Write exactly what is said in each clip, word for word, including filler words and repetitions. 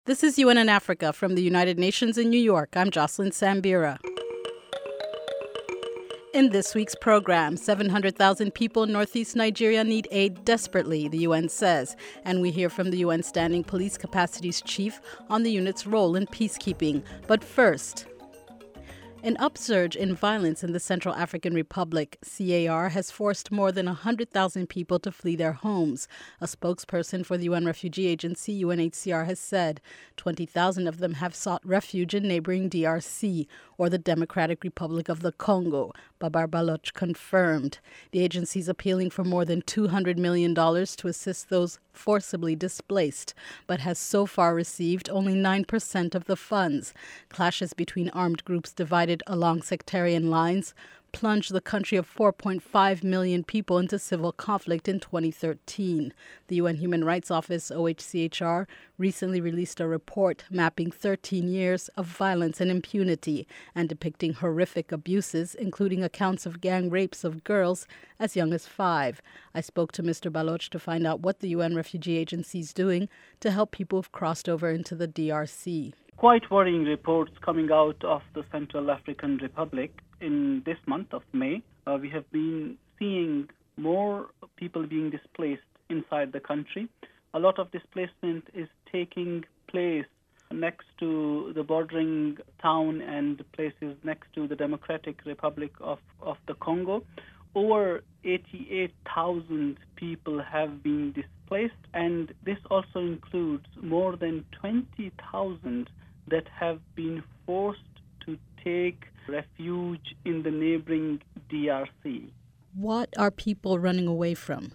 This is U N in Africa from the United Nations in New York. I'm Jocelyn Sambira. In this week's program, seven hundred thousand people in northeast Nigeria need aid desperately, the U N says. And we hear from the U N Standing Police Capacities Chief on the unit's role in peacekeeping. But first, an upsurge in violence in the Central African Republic, C A R, has forced more than one hundred thousand people to flee their homes. A spokesperson for the U N Refugee Agency, U N H C R, has said twenty thousand of them have sought refuge in neighboring D R C, or the Democratic Republic of the Congo, Babar Baloch confirmed. The agency is appealing for more than two hundred million dollars to assist those forcibly displaced, but has so far received only nine percent of the funds. Clashes between armed groups divided along sectarian lines plunged the country of four point five million people into civil conflict in twenty thirteen. The U N Human Rights Office, O H C H R, recently released a report mapping thirteen years of violence and impunity and depicting horrific abuses, including accounts of gang rapes of girls as young as five. I spoke to Mister Baloch to find out what the U N Refugee Agency is doing to help people who've crossed over into the D R C. Quite worrying reports coming out of the Central African Republic in this month of May. Uh, we have been seeing more people being displaced inside the country. A lot of displacement is taking place next to the bordering town and places next to the Democratic Republic of, of the Congo. Over eighty-eight thousand people have been displaced, and this also includes more than twenty thousand that have been forced to take refuge in the neighboring D R C. What are people running away from?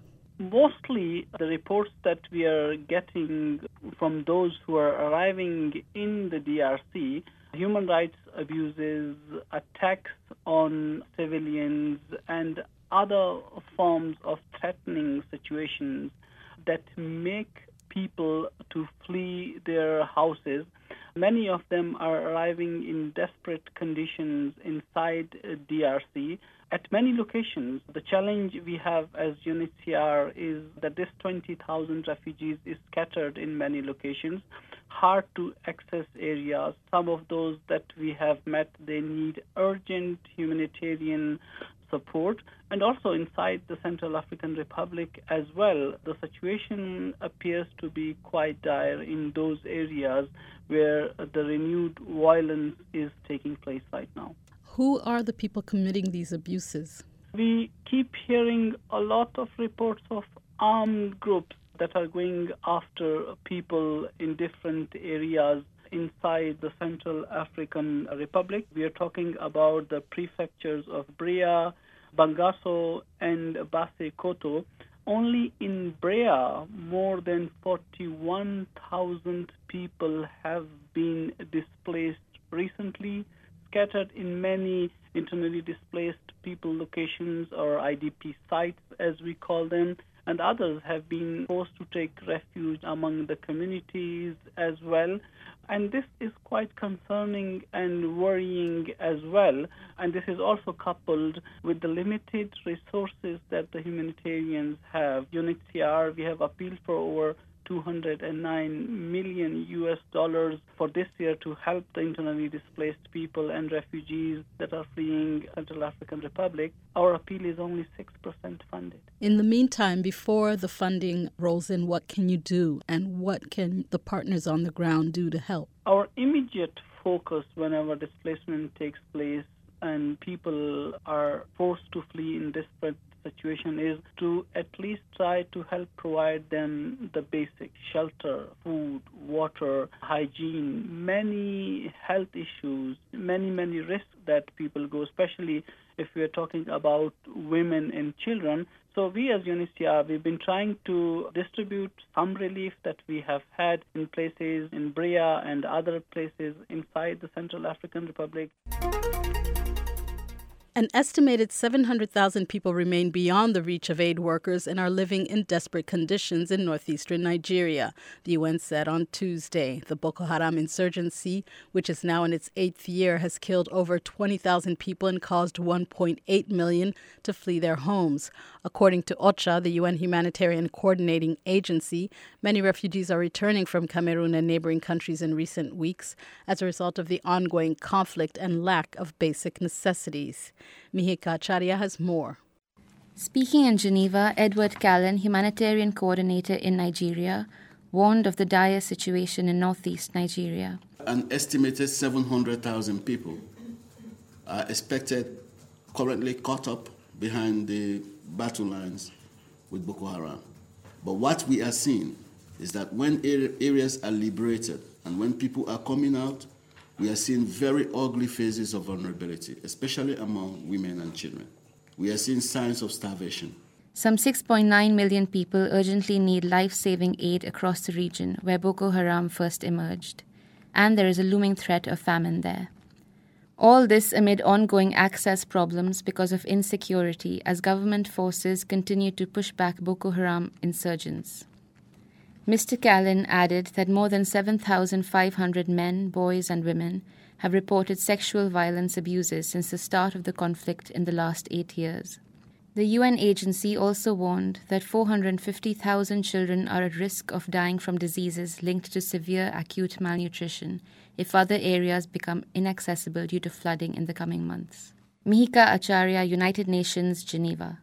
Mostly the reports that we are getting from those who are arriving in the D R C, human rights abuses, attacks on civilians, and other forms of threatening situations that make people to flee their houses. Many of them are arriving in desperate conditions inside D R C. At many locations, the challenge we have as U N H C R is that this twenty thousand refugees is scattered in many locations, hard to access areas. Some of those that we have met, they need urgent humanitarian support. And also inside the Central African Republic as well, the situation appears to be quite dire in those areas where the renewed violence is taking place right now. Who are the people committing these abuses? We keep hearing a lot of reports of armed groups that are going after people in different areas inside the Central African Republic. We are talking about the prefectures of Brea, Bangasso, and Basse Koto. Only in Brea, more than forty-one thousand people have been displaced recently, scattered in many internally displaced people locations, or I D P sites as we call them, and others have been forced to take refuge among the communities as well. And this is quite concerning and worrying as well. And this is also coupled with the limited resources that the humanitarians have. U N H C R, we have appealed for over two hundred nine million U S dollars for this year to help the internally displaced people and refugees that are fleeing Central African Republic. Our appeal is only six percent funded. In the meantime, before the funding rolls in, what can you do, and what can the partners on the ground do to help? Our immediate focus whenever displacement takes place and people are forced to flee in desperate situation is to at least try to help provide them the basic shelter, food, water, hygiene, many health issues, many, many risks that people go, especially if we are talking about women and children. So we as U N H C R, we've been trying to distribute some relief that we have had in places in Brea and other places inside the Central African Republic. An estimated seven hundred thousand people remain beyond the reach of aid workers and are living in desperate conditions in northeastern Nigeria, the U N said on Tuesday. The Boko Haram insurgency, which is now in its eighth year, has killed over twenty thousand people and caused one point eight million to flee their homes. According to OCHA, the U N humanitarian coordinating agency, many refugees are returning from Cameroon and neighboring countries in recent weeks as a result of the ongoing conflict and lack of basic necessities. Mihika Acharya has more. Speaking in Geneva, Edward Callan, humanitarian coordinator in Nigeria, warned of the dire situation in northeast Nigeria. An estimated seven hundred thousand people are expected currently caught up behind the battle lines with Boko Haram. But what we are seeing is that when areas are liberated and when people are coming out, we are seeing very ugly phases of vulnerability, especially among women and children. We are seeing signs of starvation. Some six point nine million people urgently need life-saving aid across the region where Boko Haram first emerged. And there is a looming threat of famine there. All this amid ongoing access problems because of insecurity as government forces continue to push back Boko Haram insurgents. Mister Callan added that more than seven thousand five hundred men, boys and women have reported sexual violence abuses since the start of the conflict in the last eight years. The U N agency also warned that four hundred fifty thousand children are at risk of dying from diseases linked to severe acute malnutrition if other areas become inaccessible due to flooding in the coming months. Mihika Acharya, United Nations, Geneva.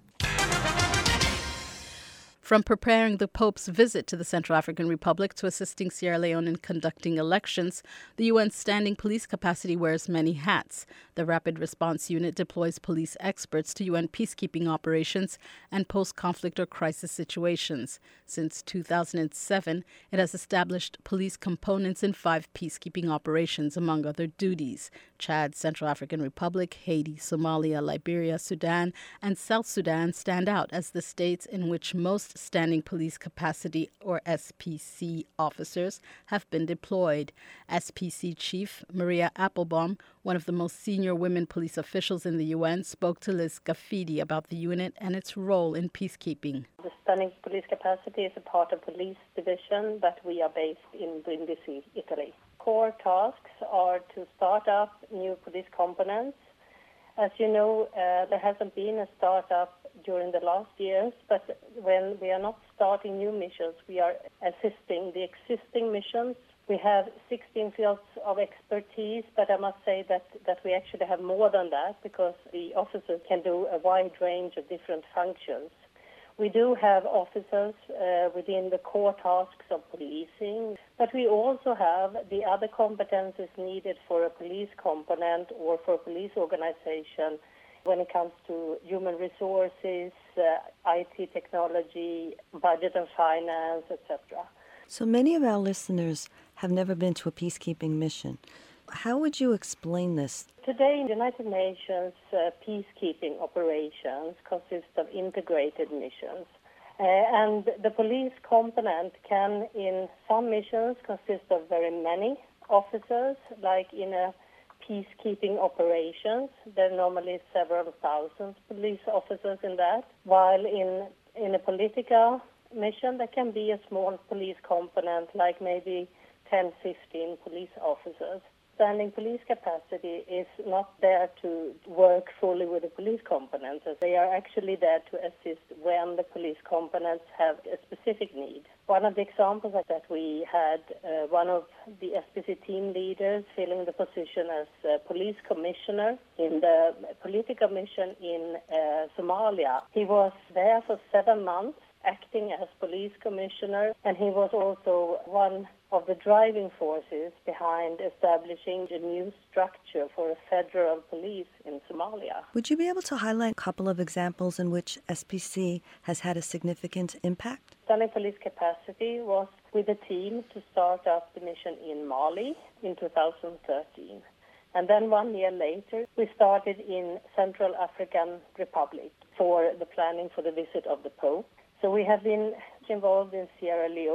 From preparing the Pope's visit to the Central African Republic to assisting Sierra Leone in conducting elections, the U N's standing police capacity wears many hats. The Rapid Response Unit deploys police experts to U N peacekeeping operations and post-conflict or crisis situations. Since two thousand seven, it has established police components in five peacekeeping operations, among other duties. Chad, Central African Republic, Haiti, Somalia, Liberia, Sudan, and South Sudan stand out as the states in which most Standing Police Capacity, or S P C, officers have been deployed. S P C Chief Maria Applebaum, one of the most senior women police officials in the U N, spoke to Liz Gaffidi about the unit and its role in peacekeeping. The Standing Police Capacity is a part of police division, but we are based in Brindisi, Italy. Core tasks are to start up new police components. As you know, uh, there hasn't been a startup during the last years, but when we are not starting new missions, we are assisting the existing missions. We have sixteen fields of expertise, but I must say that, that we actually have more than that because the officers can do a wide range of different functions. We do have officers uh, within the core tasks of policing, but we also have the other competences needed for a police component or for a police organization when it comes to human resources, uh, I T technology, budget and finance, et cetera. So many of our listeners have never been to a peacekeeping mission. How would you explain this? Today, in the United Nations, uh, peacekeeping operations consist of integrated missions. Uh, and the police component can, in some missions, consist of very many officers, like in a peacekeeping operations. There are normally several thousand police officers in that, while in, in a political mission, there can be a small police component, like maybe ten, fifteen police officers. Standing police capacity is not there to work fully with the police components. They are actually there to assist when the police components have a specific need. One of the examples is that we had uh, one of the S P C team leaders filling the position as uh, police commissioner in the political mission in uh, Somalia. He was there for seven months acting as police commissioner, and he was also one of the driving forces behind establishing a new structure for a federal police in Somalia. Would you be able to highlight a couple of examples in which S P C has had a significant impact? Standing police capacity was with a team to start up the mission in Mali in two thousand thirteen. And then one year later, we started in Central African Republic for the planning for the visit of the Pope. So we have been involved in Sierra Leone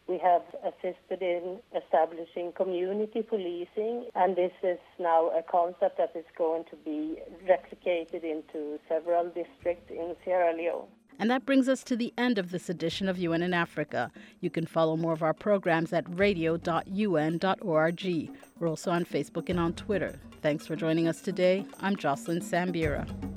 We have assisted in establishing community policing, and this is now a concept that is going to be replicated into several districts in Sierra Leone. And that brings us to the end of this edition of U N in Africa. You can follow more of our programs at radio dot u n dot org. We're also on Facebook and on Twitter. Thanks for joining us today. I'm Jocelyn Sambira.